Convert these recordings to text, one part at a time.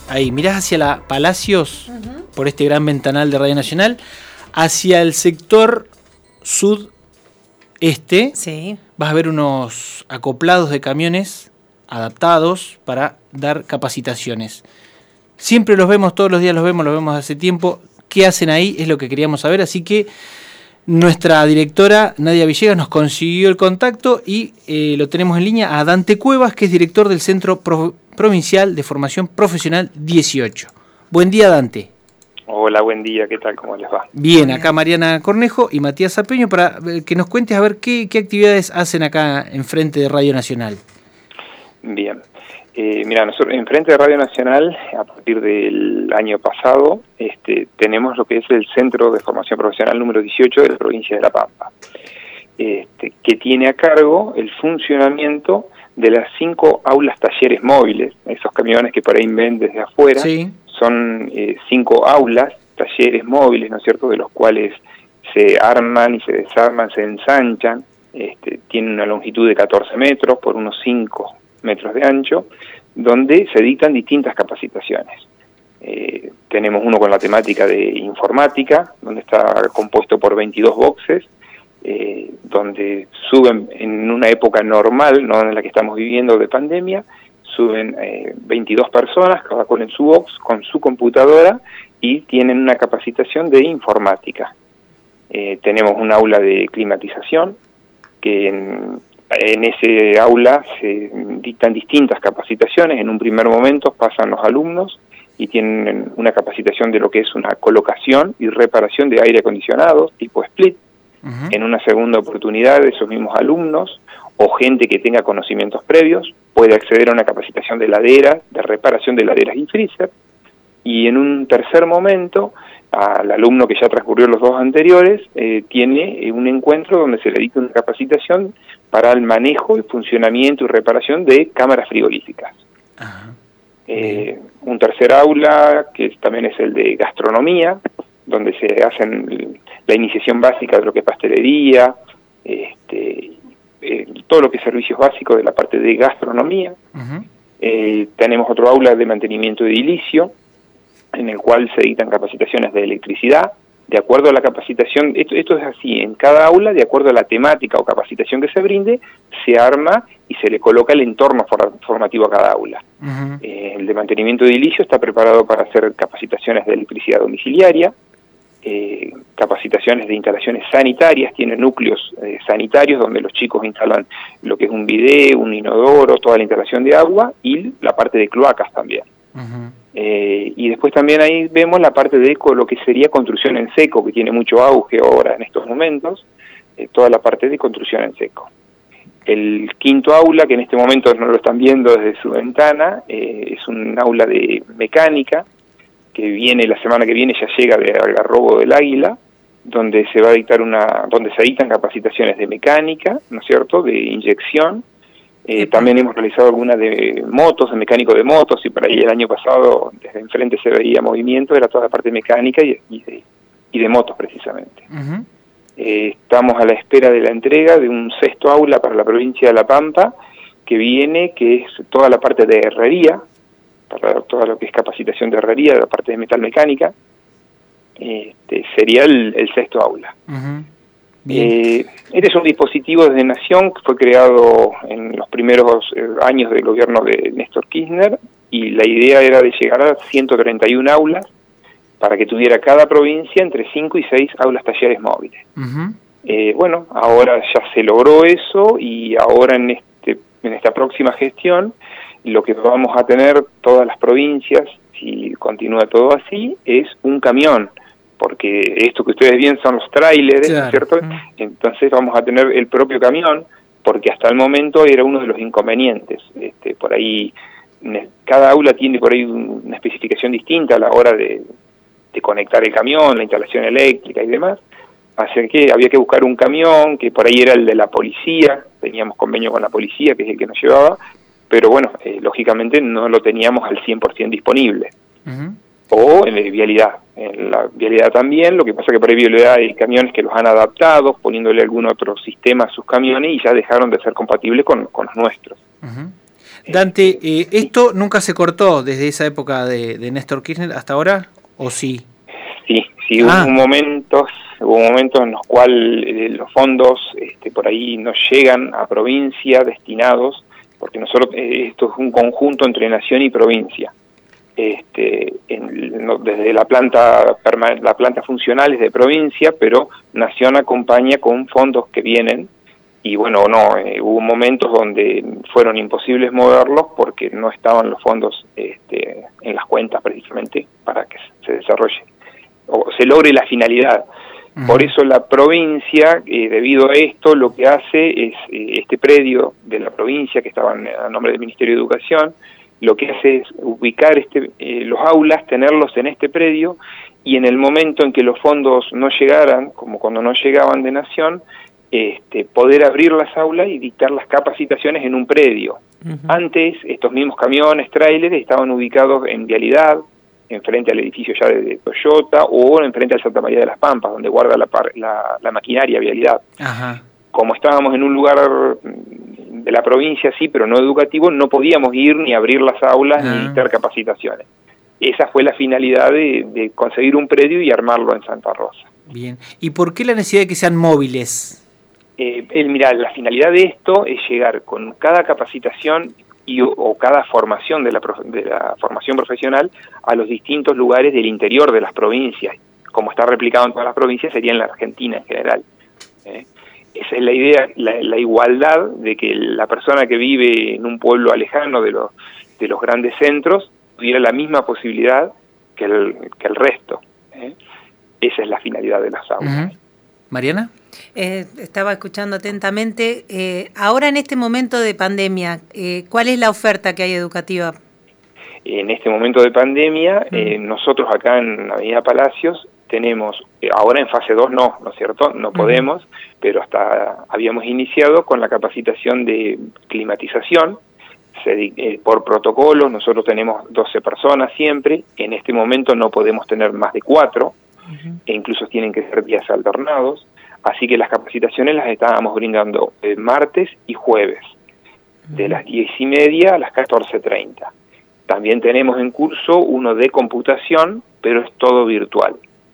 ahí, mirás hacia la Palacios, por este gran ventanal de Radio Nacional, hacia el sector sudeste, sí, vas a ver unos acoplados de camiones adaptados para dar capacitaciones. Siempre los vemos, todos los días los vemos hace tiempo. ¿Qué hacen ahí? Es lo que queríamos saber, así que nuestra directora Nadia Villegas nos consiguió el contacto y lo tenemos en línea a Dante Cuevas, que es director del Centro Provincial de Formación Profesional 18. Buen día, Dante. Hola, buen día, ¿qué tal? ¿Cómo les va? Bien, acá Mariana Cornejo y Matías Zapeño para que nos cuentes a ver qué actividades hacen acá enfrente de Radio Nacional. Bien. Mira, nosotros enfrente de Radio Nacional, a partir del año pasado, tenemos lo que es el Centro de Formación Profesional número 18 de la provincia de La Pampa, que tiene a cargo el funcionamiento de las 5 aulas talleres móviles, esos camiones que por ahí ven desde afuera. Sí. Son 5 aulas, talleres móviles, ¿no es cierto?, de los cuales se arman y se desarman, se ensanchan, tienen una longitud de 14 metros por unos 5 metros de ancho, donde se dictan distintas capacitaciones. Tenemos uno con la temática de informática, donde está compuesto por 22 boxes, donde suben en una época normal, no en la que estamos viviendo de pandemia, suben 22 personas, cada cual en su box, con su computadora, y tienen una capacitación de informática. Tenemos un aula de climatización, que en ese aula se dictan distintas capacitaciones. En un primer momento pasan los alumnos y tienen una capacitación de lo que es una colocación y reparación de aire acondicionado tipo split. En una segunda oportunidad, esos mismos alumnos o gente que tenga conocimientos previos puede acceder a una capacitación de heladera, de reparación de heladeras y freezer. Y en un tercer momento, al alumno que ya transcurrió los 2 anteriores, tiene un encuentro donde se le dicta una capacitación para el manejo y funcionamiento y reparación de cámaras frigoríficas. Un tercer aula, que también es el de gastronomía, donde se hacen la iniciación básica de lo que es pastelería, todo lo que es servicios básicos de la parte de gastronomía. Tenemos otro aula de mantenimiento edilicio, en el cual se dictan capacitaciones de electricidad, de acuerdo a la capacitación. Esto es así, en cada aula, de acuerdo a la temática o capacitación que se brinde, se arma y se le coloca el entorno formativo a cada aula. El de mantenimiento edilicio está preparado para hacer capacitaciones de electricidad domiciliaria, capacitaciones de instalaciones sanitarias, tiene núcleos sanitarios donde los chicos instalan lo que es un bidé, un inodoro, toda la instalación de agua y la parte de cloacas también. Y después también ahí vemos la parte de lo que sería construcción en seco, que tiene mucho auge ahora en estos momentos, toda la parte de construcción en seco. El quinto aula, que en este momento no lo están viendo desde su ventana, es un aula de mecánica, que viene la semana que viene, ya llega de Algarrobo del Águila, donde se va a dictar donde se dictan capacitaciones de mecánica, ¿no es cierto?, de inyección. También hemos realizado algunas de motos, de mecánico de motos, y por ahí el año pasado desde enfrente se veía movimiento, era toda la parte mecánica y de motos precisamente. Estamos a la espera de la entrega de un 6º aula para la provincia de La Pampa, que es toda la parte de herrería, para todo lo que es capacitación de herrería, de la parte de metalmecánica. Sería el 6º aula. Este es un dispositivo desde Nación que fue creado en los primeros años del gobierno de Néstor Kirchner, y la idea era de llegar a 131 aulas para que tuviera cada provincia entre 5 y 6 aulas talleres móviles. Bueno, ahora ya se logró eso, y ahora en esta próxima gestión lo que vamos a tener todas las provincias, si continúa todo así, es un camión, porque esto que ustedes ven son los tráileres, claro, ¿cierto? Entonces vamos a tener el propio camión, porque hasta el momento era uno de los inconvenientes. Por ahí, cada aula tiene por ahí una especificación distinta a la hora de conectar el camión, la instalación eléctrica y demás. Así que había que buscar un camión, que por ahí era el de la policía, teníamos convenio con la policía, que es el que nos llevaba, pero bueno, lógicamente no lo teníamos al 100% disponible. O en vialidad. En la vialidad también, lo que pasa que por ahí vialidad hay camiones que los han adaptado, poniéndole algún otro sistema a sus camiones, y ya dejaron de ser compatibles con los nuestros. Dante, ¿esto nunca se cortó desde esa época de Néstor Kirchner hasta ahora, o sí? Sí, hubo momentos en los cuales los fondos por ahí no llegan a provincia destinados, porque nosotros esto es un conjunto entre nación y provincia. Desde la planta funcional es de provincia, pero nación acompaña con fondos que vienen. Y bueno, hubo momentos donde fueron imposibles moverlos porque no estaban los fondos en las cuentas precisamente para que se desarrolle o se logre la finalidad. Por eso la provincia, debido a esto, lo que hace es este predio de la provincia que estaba a nombre del Ministerio de Educación, lo que hace es ubicar los aulas, tenerlos en este predio, y en el momento en que los fondos no llegaran, como cuando no llegaban de Nación, poder abrir las aulas y dictar las capacitaciones en un predio. Antes, estos mismos camiones, tráileres, estaban ubicados en vialidad, enfrente al edificio ya de Toyota, o enfrente al Santa María de las Pampas, donde guarda la maquinaria vialidad. Ajá. Como estábamos en un lugar de la provincia, sí, pero no educativo, no podíamos ir ni abrir las aulas ni dictar capacitaciones. Esa fue la finalidad de conseguir un predio y armarlo en Santa Rosa. Bien. ¿Y por qué la necesidad de que sean móviles? Mira, la finalidad de esto es llegar con cada capacitación o cada formación de la formación profesional a los distintos lugares del interior de las provincias. Como está replicado en todas las provincias, sería en la Argentina en general. Esa es la idea, la igualdad de que la persona que vive en un pueblo alejano de los grandes centros tuviera la misma posibilidad que el resto. Esa es la finalidad de las aulas. ¿Mariana? Estaba escuchando atentamente. Ahora, en este momento de pandemia, ¿cuál es la oferta que hay educativa? En este momento de pandemia, nosotros acá en Avenida Palacios tenemos, ahora en fase 2 ¿no es cierto? No podemos, pero hasta habíamos iniciado con la capacitación de climatización. Por protocolo, nosotros tenemos 12 personas siempre. En este momento no podemos tener más de 4, e incluso tienen que ser días alternados. Así que las capacitaciones las estábamos brindando martes y jueves, de las 10:30 a las 14:30. También tenemos en curso uno de computación, pero es todo virtual.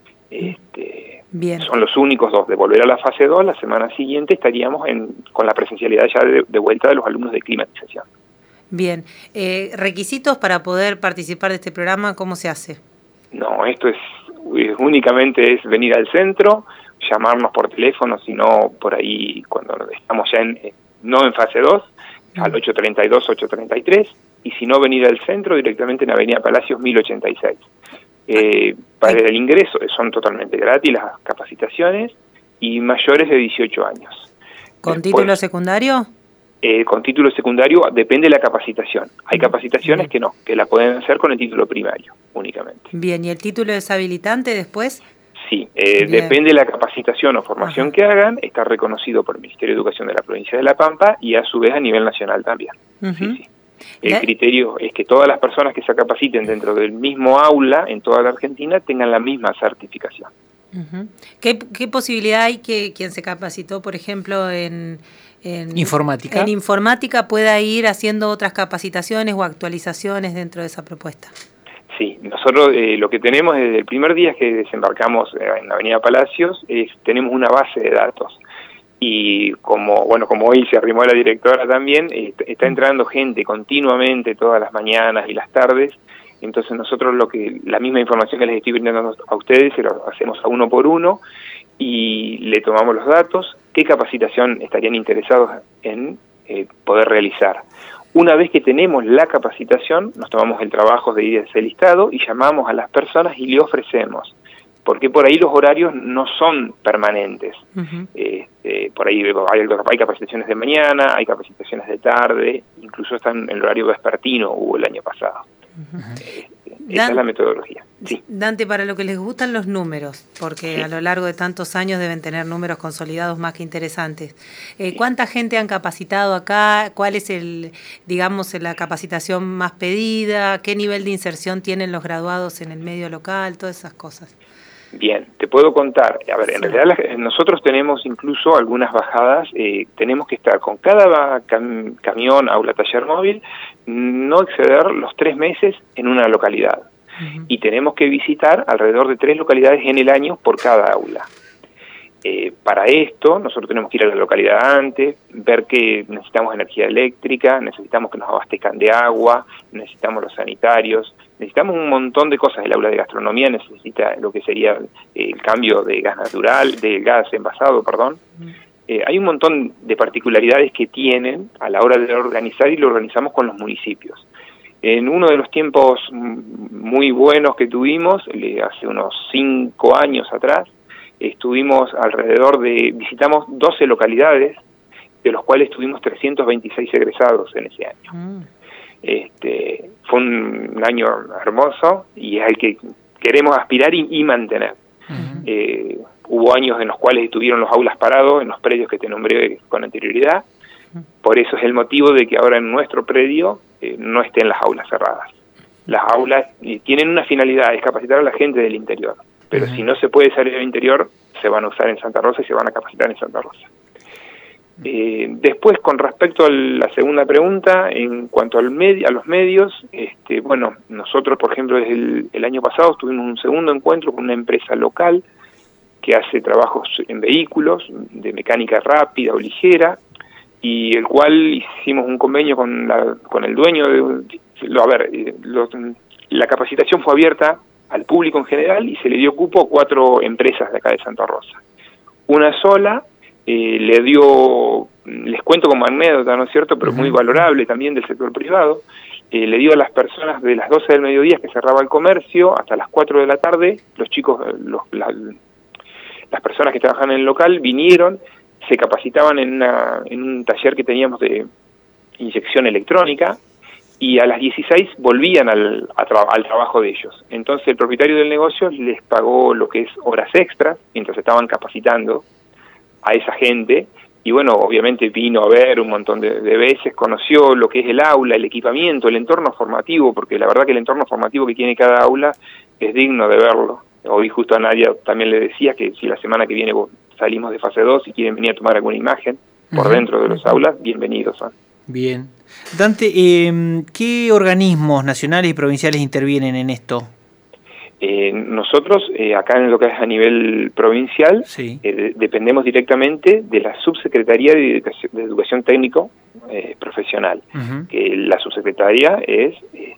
Son los únicos dos. De volver a la fase 2, la semana siguiente estaríamos con la presencialidad ya de vuelta de los alumnos de climatización. Bien. ¿Requisitos para poder participar de este programa? ¿Cómo se hace? No, esto únicamente es venir al centro, llamarnos por teléfono, sino por ahí cuando estamos ya no en fase 2, al 832-833, y si no, venir al centro directamente en Avenida Palacios 1086. Para el ingreso son totalmente gratis las capacitaciones y mayores de 18 años. ¿Con título secundario? Con título secundario depende de la capacitación. Hay capacitaciones que no, que la pueden hacer con el título primario únicamente. Bien, ¿y el título es habilitante después? Sí, depende de la capacitación o formación que hagan, está reconocido por el Ministerio de Educación de la provincia de La Pampa y a su vez a nivel nacional también. Sí. El criterio es que todas las personas que se capaciten dentro del mismo aula en toda la Argentina tengan la misma certificación. ¿Qué posibilidad hay que quien se capacitó, por ejemplo, en informática? En informática pueda ir haciendo otras capacitaciones o actualizaciones dentro de esa propuesta. Sí, nosotros lo que tenemos desde el primer día que desembarcamos en Avenida Palacios tenemos una base de datos. Y como hoy se arrimó la directora también, está entrando gente continuamente todas las mañanas y las tardes. Entonces nosotros la misma información que les estoy brindando a ustedes se lo hacemos a uno por uno y le tomamos los datos, qué capacitación estarían interesados en poder realizar. Una vez que tenemos la capacitación, nos tomamos el trabajo de ir a ese listado y llamamos a las personas y le ofrecemos, porque por ahí los horarios no son permanentes. Por ahí hay capacitaciones de mañana, hay capacitaciones de tarde, incluso están en el horario vespertino, hubo el año pasado. Esa es la metodología. Sí. Dante, para lo que les gustan los números, porque a lo largo de tantos años deben tener números consolidados más que interesantes. ¿Cuánta gente han capacitado acá? ¿Cuál es la capacitación más pedida? ¿Qué nivel de inserción tienen los graduados en el medio local? Todas esas cosas. Bien, te puedo contar. A ver, en realidad nosotros tenemos incluso algunas bajadas. Tenemos que estar con cada camión, aula, taller móvil, no exceder los 3 meses en una localidad. Y tenemos que visitar alrededor de 3 localidades en el año por cada aula. Para esto, nosotros tenemos que ir a la localidad antes, ver que necesitamos energía eléctrica, necesitamos que nos abastezcan de agua, necesitamos los sanitarios, necesitamos un montón de cosas. El aula de gastronomía necesita lo que sería el cambio de gas natural, de gas envasado, perdón. Hay un montón de particularidades que tienen a la hora de organizar, y lo organizamos con los municipios. En uno de los tiempos muy buenos que tuvimos, hace unos 5 años atrás, visitamos 12 localidades, de los cuales tuvimos 326 egresados en ese año. Fue un año hermoso y es el que queremos aspirar y mantener. Hubo años en los cuales estuvieron los aulas parados en los predios que te nombré con anterioridad. Por eso es el motivo de que ahora en nuestro predio no estén las aulas cerradas. Las aulas tienen una finalidad, es capacitar a la gente del interior. Pero si no se puede salir del interior, se van a usar en Santa Rosa y se van a capacitar en Santa Rosa. Después, con respecto a la segunda pregunta, en cuanto a los medios, bueno, nosotros, por ejemplo, desde el año pasado tuvimos un segundo encuentro con una empresa local que hace trabajos en vehículos, de mecánica rápida o ligera, y el cual hicimos un convenio con el dueño la capacitación fue abierta al público en general y se le dio cupo a 4 empresas de acá de Santa Rosa. Una sola les cuento como anécdota, ¿no es cierto?, pero muy valorable también del sector privado, le dio a las personas de las 12 del mediodía, que cerraba el comercio, hasta las 4 de la tarde, los chicos, las personas que trabajan en el local vinieron, se capacitaban en un taller que teníamos de inyección electrónica, y a las 16 volvían al trabajo de ellos. Entonces el propietario del negocio les pagó lo que es horas extras, mientras estaban capacitando a esa gente, y bueno, obviamente vino a ver un montón de veces, conoció lo que es el aula, el equipamiento, el entorno formativo, porque la verdad que el entorno formativo que tiene cada aula es digno de verlo. Hoy justo a Nadia también le decía que si la semana que viene salimos de fase 2 y quieren venir a tomar alguna imagen por dentro de los aulas, bienvenidos son. Bien. Dante, ¿qué organismos nacionales y provinciales intervienen en esto? Nosotros, acá en lo que es a nivel provincial, sí, dependemos directamente de la Subsecretaría de Educación Técnico Profesional. Que la subsecretaría es...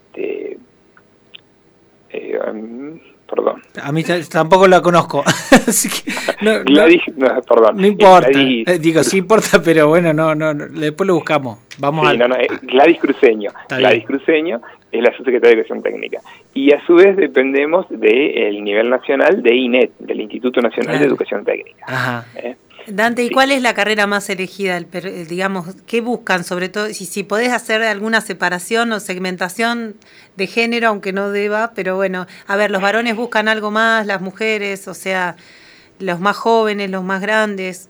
perdón. A mí tampoco la conozco. Así que perdón. No importa. Digo, sí importa, pero bueno, no, después lo buscamos. Vamos Gladys Cruceño. Gladys Cruceño es la subsecretaria de Educación Técnica. Y a su vez dependemos del nivel nacional de INET, del Instituto Nacional de Educación Técnica. Ajá. Dante, ¿y cuál es la carrera más elegida? Digamos, ¿qué buscan? Sobre todo, si podés hacer alguna separación o segmentación de género, aunque no deba, pero bueno, a ver, los varones buscan algo más, las mujeres, o sea, los más jóvenes, los más grandes.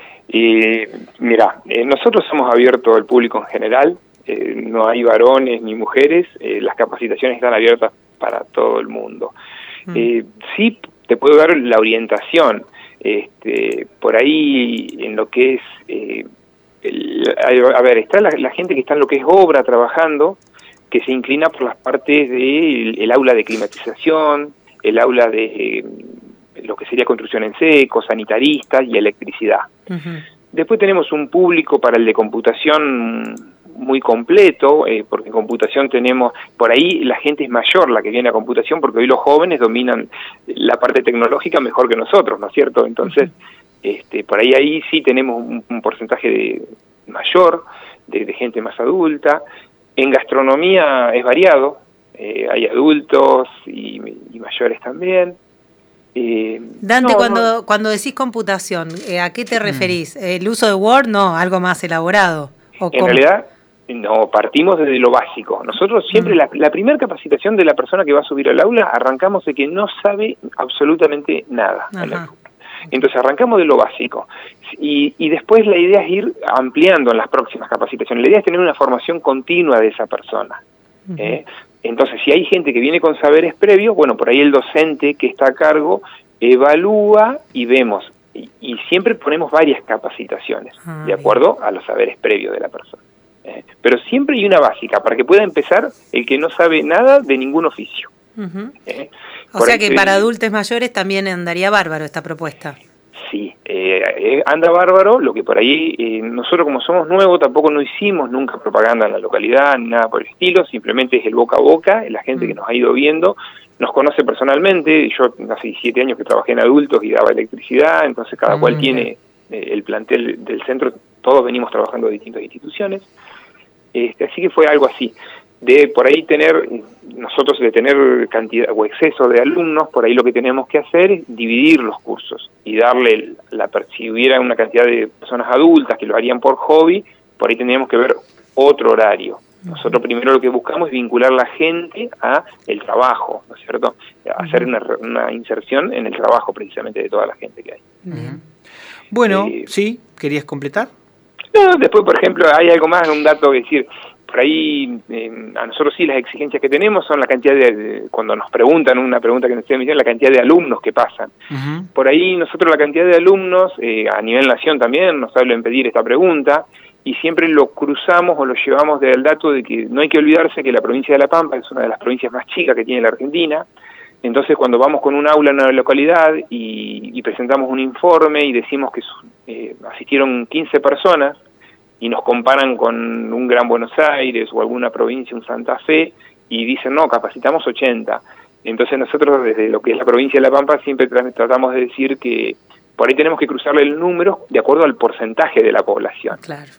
Mira, nosotros hemos abierto al público en general, no hay varones ni mujeres, las capacitaciones están abiertas para todo el mundo. Sí, te puedo dar la orientación. Por ahí en lo que es está la gente que está en lo que es obra trabajando, que se inclina por las partes del aula de climatización, el aula de lo que sería construcción en seco, sanitaristas y electricidad. Después tenemos un público para el de computación muy completo, porque en computación tenemos, por ahí la gente es mayor la que viene a computación, porque hoy los jóvenes dominan la parte tecnológica mejor que nosotros, ¿no es cierto? Entonces, por ahí sí tenemos un porcentaje mayor de gente más adulta. En gastronomía es variado, hay adultos y mayores también. Dante, cuando decís computación, ¿a qué te referís? ¿El uso de Word? No, algo más elaborado. En realidad, no, partimos desde lo básico. Nosotros siempre, la primera capacitación de la persona que va a subir al aula, arrancamos de que no sabe absolutamente nada. Entonces arrancamos de lo básico. Y después la idea es ir ampliando en las próximas capacitaciones. La idea es tener una formación continua de esa persona. Entonces, si hay gente que viene con saberes previos, bueno, por ahí el docente que está a cargo evalúa y vemos. Y siempre ponemos varias capacitaciones, de acuerdo a los saberes previos de la persona. Pero siempre hay una básica, para que pueda empezar el que no sabe nada de ningún oficio. O sea que para adultos mayores también andaría bárbaro esta propuesta. Sí, anda bárbaro, lo que por ahí nosotros como somos nuevos tampoco no hicimos nunca propaganda en la localidad ni nada por el estilo, simplemente es el boca a boca, la gente que nos ha ido viendo nos conoce personalmente. Yo hace 17 años que trabajé en adultos y daba electricidad, entonces cada cual tiene el plantel del centro, todos venimos trabajando de distintas instituciones, así que fue algo así. De por ahí nosotros de tener cantidad o exceso de alumnos, por ahí lo que tenemos que hacer es dividir los cursos y darle, si hubiera una cantidad de personas adultas que lo harían por hobby, por ahí tendríamos que ver otro horario. Nosotros primero lo que buscamos es vincular la gente a el trabajo, ¿no es cierto? Hacer una inserción en el trabajo precisamente de toda la gente que hay. Bueno, sí, ¿querías completar? No, después, por ejemplo, hay algo más, un dato que decir. Por ahí, a nosotros sí, las exigencias que tenemos son la cantidad cuando nos preguntan, una pregunta que nos hicieron, la cantidad de alumnos que pasan. Por ahí nosotros la cantidad de alumnos, a nivel nación también, nos suelen pedir esta pregunta, y siempre lo cruzamos o lo llevamos del dato de que no hay que olvidarse que la provincia de La Pampa es una de las provincias más chicas que tiene la Argentina. Entonces, cuando vamos con un aula en una localidad y presentamos un informe y decimos que asistieron 15 personas, y nos comparan con un Gran Buenos Aires o alguna provincia, un Santa Fe, y dicen, no, capacitamos 80. Entonces nosotros desde lo que es la provincia de La Pampa siempre tratamos de decir que por ahí tenemos que cruzarle el número de acuerdo al porcentaje de la población. Claro.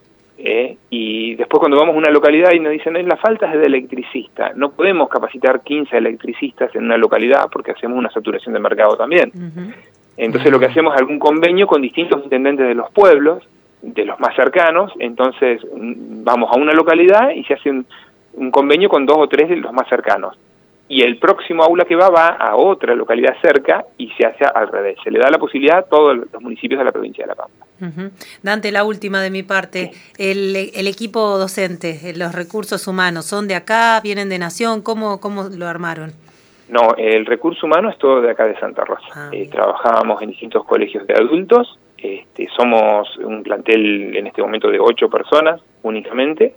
Y después cuando vamos a una localidad y nos dicen, la falta es de electricista, no podemos capacitar 15 electricistas en una localidad porque hacemos una saturación de mercado también. Entonces lo que hacemos es algún convenio con distintos intendentes de los pueblos, de los más cercanos. Entonces vamos a una localidad y se hace un convenio con 2 o 3 de los más cercanos, y el próximo aula que va a otra localidad cerca y se hace al revés, se le da la posibilidad a todos los municipios de la provincia de La Pampa. Dante, la última de mi parte, el equipo docente, los recursos humanos, ¿son de acá, vienen de Nación? ¿Cómo lo armaron? No, el recurso humano es todo de acá de Santa Rosa. Trabajábamos en distintos colegios de adultos. Somos un plantel en este momento de 8 personas únicamente,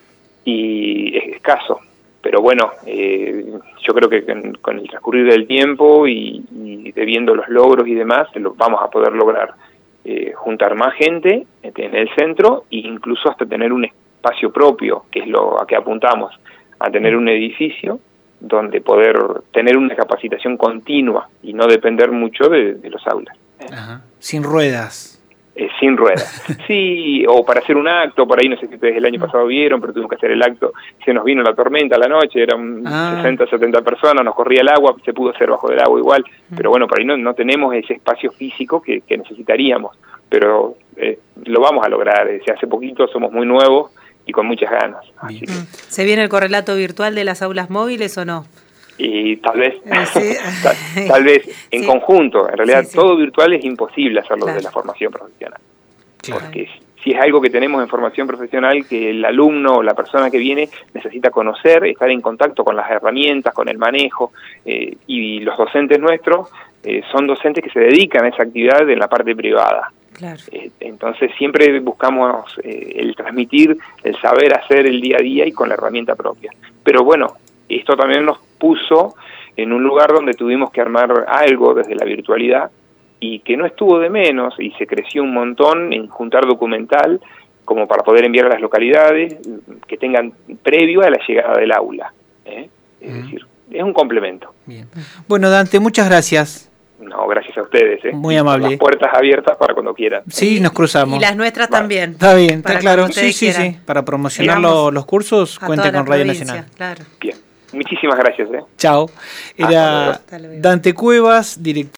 y es escaso, pero bueno, yo creo que con el transcurrir del tiempo y viendo los logros y demás, vamos a poder lograr juntar más gente en el centro e incluso hasta tener un espacio propio, que es lo a que apuntamos, a tener un edificio donde poder tener una capacitación continua y no depender mucho de los aulas. Sin ruedas. Sin ruedas. Sí, o para hacer un acto, por ahí no sé si ustedes el año pasado vieron, pero tuvimos que hacer el acto, se nos vino la tormenta a la noche, eran 60, 70 personas, nos corría el agua, se pudo hacer bajo del agua igual, pero bueno, por ahí no tenemos ese espacio físico que necesitaríamos, pero lo vamos a lograr. Hace poquito, somos muy nuevos y con muchas ganas. Así que, ¿se viene el correlato virtual de las aulas móviles o no? Y tal vez, tal vez en conjunto. En realidad todo virtual es imposible hacerlo desde la formación profesional. Porque si es algo que tenemos en formación profesional, que el alumno o la persona que viene necesita conocer, estar en contacto con las herramientas, con el manejo, y los docentes nuestros son docentes que se dedican a esa actividad en la parte privada. Entonces siempre buscamos el transmitir, el saber hacer el día a día y con la herramienta propia. Pero bueno, esto también nos puso en un lugar donde tuvimos que armar algo desde la virtualidad, y que no estuvo de menos, y se creció un montón en juntar documental como para poder enviar a las localidades que tengan previo a la llegada del aula. Es decir, es un complemento. Bien. Bueno, Dante, muchas gracias. No, gracias a ustedes. Muy amable. Las puertas abiertas para cuando quieran. Sí, nos cruzamos. Y las nuestras también. Está bien, está claro. Sí. Para promocionar los cursos, cuente con Radio Nacional. Claro. Bien. Muchísimas gracias. Chao. Era Dante Cuevas, director